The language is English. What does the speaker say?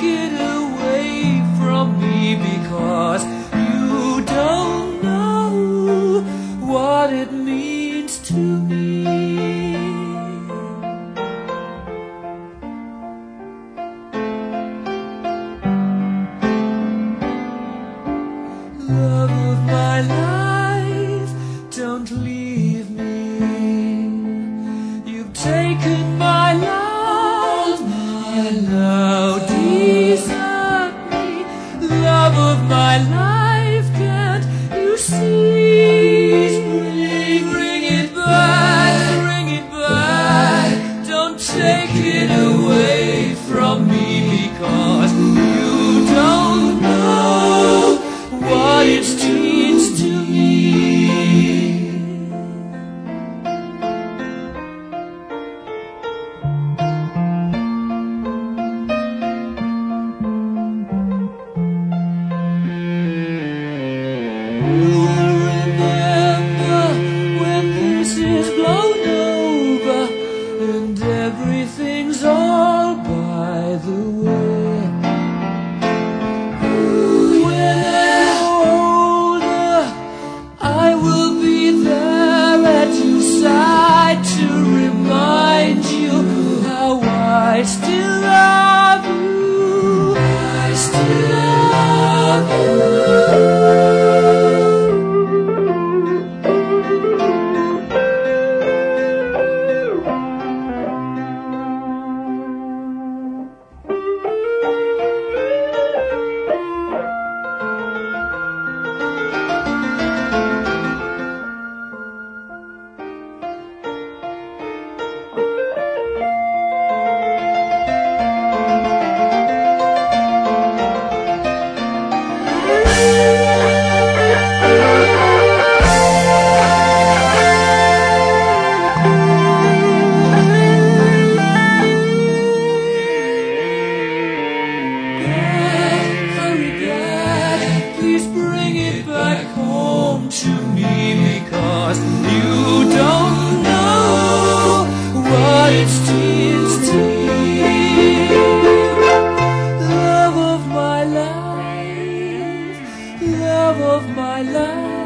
it away from me, because you don't know what it means to me. Love of my life, don't leave me. You've taken my love and now desert me. Love of my life, can't you see? Bring it back, don't take it away from me, because you don't know what it means to me. You will remember when this is blown over and everything's all by the way. When I'm older, I will be there at your side to remind you how I still love you. I still love you. Please bring it back home to me, because you don't know what it means to me. Love of my life, love of my life.